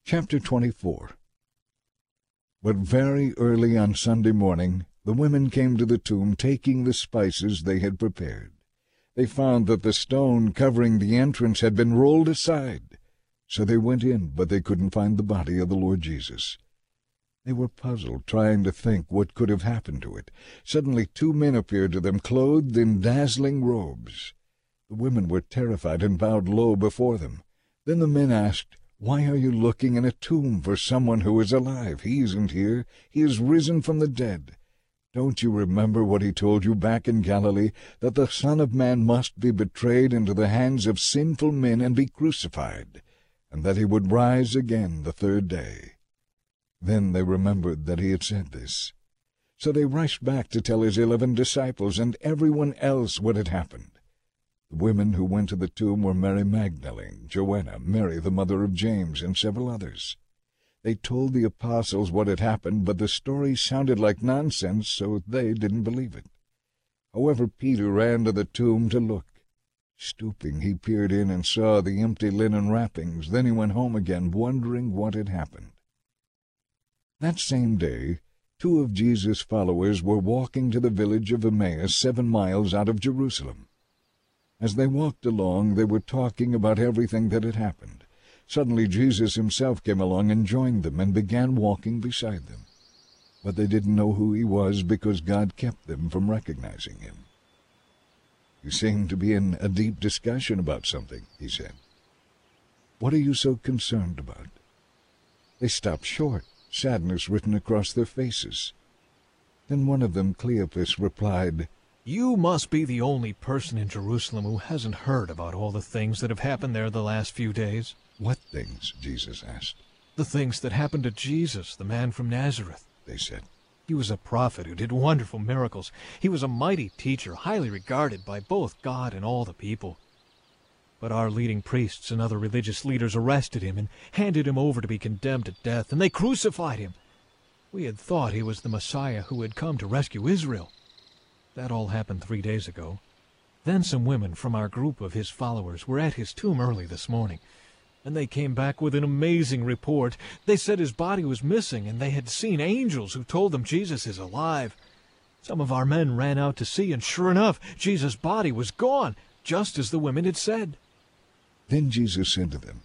Chapter 24. But very early on Sunday morning, the women came to the tomb taking the spices they had prepared. They found that the stone covering the entrance had been rolled aside. So they went in, but they couldn't find the body of the Lord Jesus. They were puzzled, trying to think what could have happened to it. Suddenly 2 men appeared to them, clothed in dazzling robes. The women were terrified and bowed low before them. Then the men asked, "Why are you looking in a tomb for someone who is alive? He isn't here. He is risen from the dead. Don't you remember what he told you back in Galilee, that the Son of Man must be betrayed into the hands of sinful men and be crucified, and that he would rise again the 3rd day?" Then they remembered that he had said this. So they rushed back to tell his 11 disciples and everyone else what had happened. The women who went to the tomb were Mary Magdalene, Joanna, Mary the mother of James, and several others. They told the apostles what had happened, but the story sounded like nonsense, so they didn't believe it. However, Peter ran to the tomb to look. Stooping, he peered in and saw the empty linen wrappings. Then he went home again, wondering what had happened. That same day, 2 of Jesus' followers were walking to the village of Emmaus, 7 miles out of Jerusalem. As they walked along, they were talking about everything that had happened. Suddenly Jesus himself came along and joined them and began walking beside them. But they didn't know who he was because God kept them from recognizing him. "You seem to be in a deep discussion about something," he said. "What are you so concerned about?" They stopped short, sadness written across their faces. Then one of them, Cleopas, replied, "You must be the only person in Jerusalem who hasn't heard about all the things that have happened there the last few days." "What things?" Jesus asked. "The things that happened to Jesus, the man from Nazareth," they said. "He was a prophet who did wonderful miracles. He was a mighty teacher, highly regarded by both God and all the people. But our leading priests and other religious leaders arrested him and handed him over to be condemned to death, and they crucified him. We had thought he was the Messiah who had come to rescue Israel. That all happened 3 days ago. Then some women from our group of his followers were at his tomb early this morning, and they came back with an amazing report. They said his body was missing, and they had seen angels who told them Jesus is alive. Some of our men ran out to see, and sure enough, Jesus' body was gone, just as the women had said." Then Jesus said to them,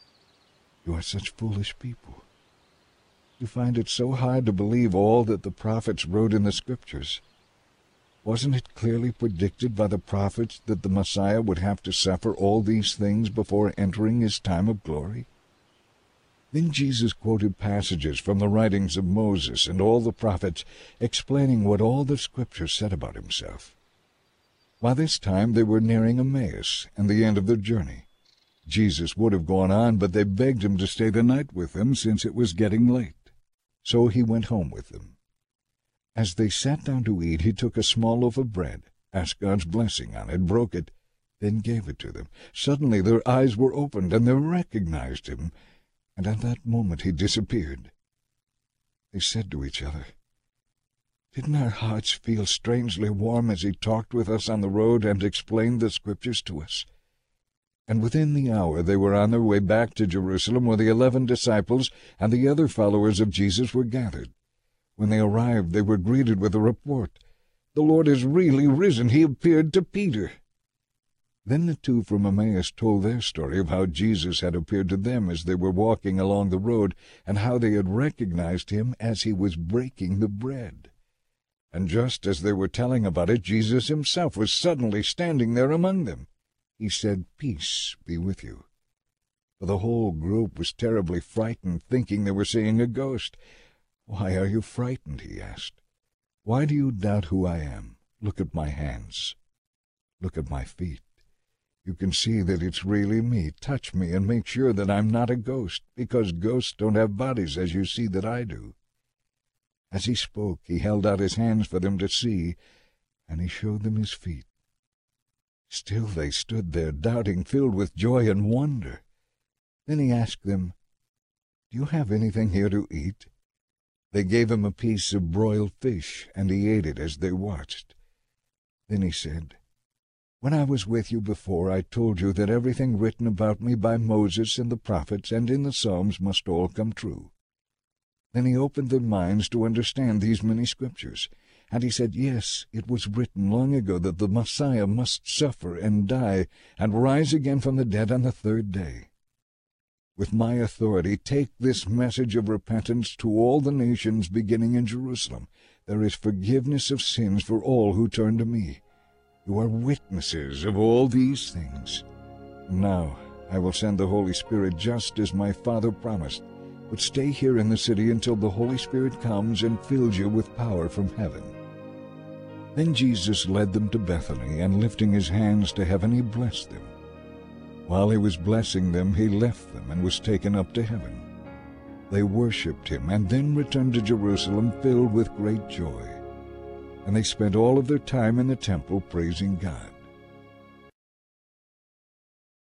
"You are such foolish people. You find it so hard to believe all that the prophets wrote in the Scriptures. Wasn't it clearly predicted by the prophets that the Messiah would have to suffer all these things before entering his time of glory?" Then Jesus quoted passages from the writings of Moses and all the prophets, explaining what all the Scriptures said about himself. By this time they were nearing Emmaus and the end of their journey. Jesus would have gone on, but they begged him to stay the night with them since it was getting late. So he went home with them. As they sat down to eat, he took a small loaf of bread, asked God's blessing on it, broke it, then gave it to them. Suddenly their eyes were opened, and they recognized him, and at that moment he disappeared. They said to each other, "Didn't our hearts feel strangely warm as he talked with us on the road and explained the Scriptures to us?" And within the hour they were on their way back to Jerusalem, where the 11 disciples and the other followers of Jesus were gathered. When they arrived, they were greeted with a report. "The Lord is really risen. He appeared to Peter." Then the 2 from Emmaus told their story of how Jesus had appeared to them as they were walking along the road, and how they had recognized him as he was breaking the bread. And just as they were telling about it, Jesus himself was suddenly standing there among them. He said, "Peace be with you." For the whole group was terribly frightened, thinking they were seeing a ghost. "Why are you frightened?" he asked. "Why do you doubt who I am? Look at my hands. Look at my feet. You can see that it's really me. Touch me and make sure that I'm not a ghost, because ghosts don't have bodies as you see that I do." As he spoke, he held out his hands for them to see, and he showed them his feet. Still they stood there, doubting, filled with joy and wonder. Then he asked them, "Do you have anything here to eat?" They gave him a piece of broiled fish, and he ate it as they watched. Then he said, When I was with you before, I told you that everything written about me by Moses and the prophets and in the Psalms must all come true. Then he opened their minds to understand these many scriptures, and he said, yes, it was written long ago that the Messiah must suffer and die and rise again from the dead on the third day. With my authority, take this message of repentance to all the nations beginning in Jerusalem. There is forgiveness of sins for all who turn to me. You are witnesses of all these things. Now I will send the Holy Spirit just as my Father promised. But stay here in the city until the Holy Spirit comes and fills you with power from heaven." Then Jesus led them to Bethany, and lifting his hands to heaven, he blessed them. While he was blessing them, he left them and was taken up to heaven. They worshipped him, and then returned to Jerusalem filled with great joy. And they spent all of their time in the temple praising God.